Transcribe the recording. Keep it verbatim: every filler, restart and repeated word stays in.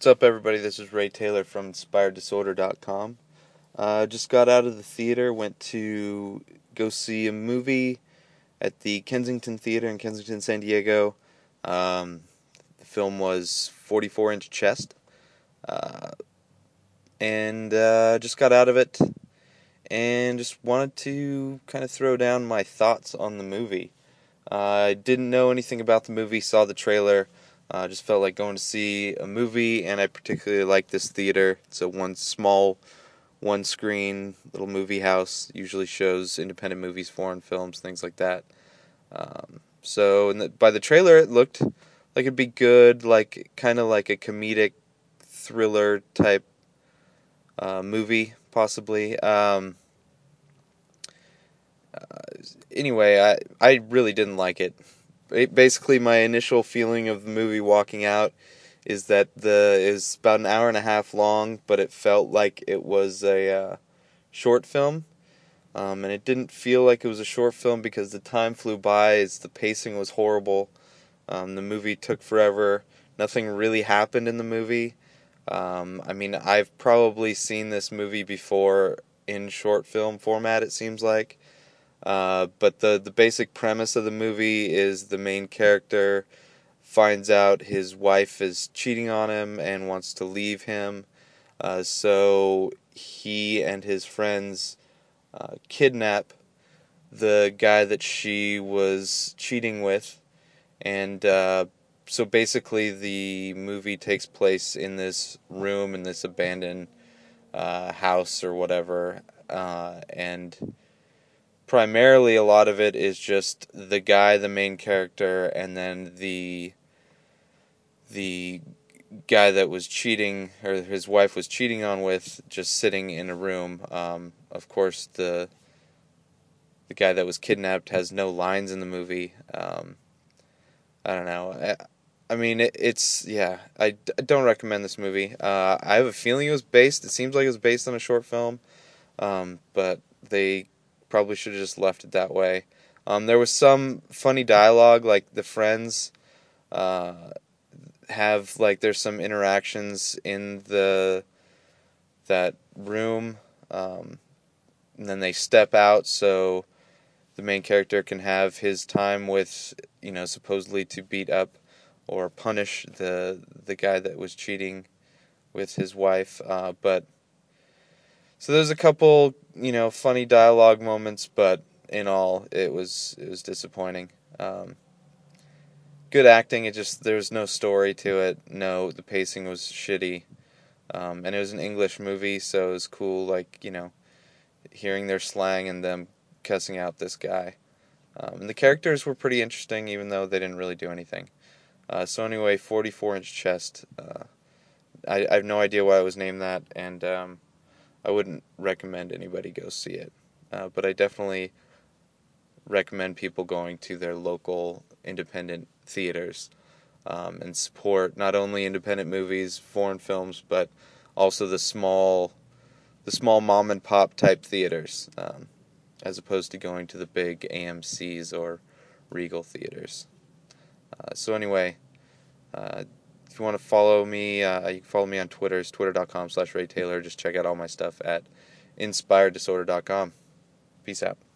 up, everybody? This is Ray Taylor from Inspired Disorder dot com. Uh, just got out of the theater, went to go see a movie at the Kensington Theater in Kensington, San Diego. Um, the film was forty-four inch Chest. Uh, and uh, just got out of it and just wanted to kind of throw down my thoughts on the movie. Uh, I didn't know anything about the movie, saw the trailer. I uh, just felt like going to see a movie, and I particularly like this theater. It's a one small, one-screen little movie house. Usually shows independent movies, foreign films, things like that. Um, so in the, by the trailer, it looked like it'd be good, like kind of like a comedic thriller type uh, movie, possibly. Um, uh, anyway, I I really didn't like it. Basically, my initial feeling of the movie walking out is that the is about an hour and a half long, but it felt like it was a uh, short film, um, and it didn't feel like it was a short film because the time flew by. As the pacing was horrible. Um, the movie took forever. Nothing really happened in the movie. Um, I mean, I've probably seen this movie before in short film format, it seems like. Uh, but the, the basic premise of the movie is the main character finds out his wife is cheating on him and wants to leave him. Uh, so he and his friends uh, kidnap the guy that she was cheating with. And uh, so basically the movie takes place in this room, in this abandoned uh, house or whatever. Uh, and primarily a lot of it is just the guy, the main character, and then the the guy that was cheating, or his wife was cheating on with, just sitting in a room. Um, of course, the the guy that was kidnapped has no lines in the movie. Um, I don't know. I, I mean, it, it's, yeah, I, I don't recommend this movie. Uh, I have a feeling it was based, it seems like it was based on a short film, um, but they probably should have just left it that way. Um, there was some funny dialogue, like the friends uh, have, like, there's some interactions in the that room, um, and then they step out so the main character can have his time with, you know, supposedly to beat up or punish the the guy that was cheating with his wife. Uh, but so there's a couple, you know, funny dialogue moments, but in all, it was it was disappointing. Um, good acting. It just there was no story to it. No, the pacing was shitty, um, and it was an English movie, so it was cool. Like, you know, hearing their slang and them cussing out this guy. Um, and the characters were pretty interesting, even though they didn't really do anything. Uh, so anyway, forty-four inch Chest. Uh, I, I have no idea why it was named that, and um, I wouldn't recommend anybody go see it. Uh, but I definitely recommend people going to their local independent theaters um, and support not only independent movies, foreign films, but also the small, the small mom and pop type theaters, um, as opposed to going to the big A M Cs or Regal theaters. Uh, so anyway, uh, if you want to follow me, uh, you can follow me on Twitter. It's twitter.com slash Ray Taylor. Just check out all my stuff at Inspired Disorder dot com. Peace out.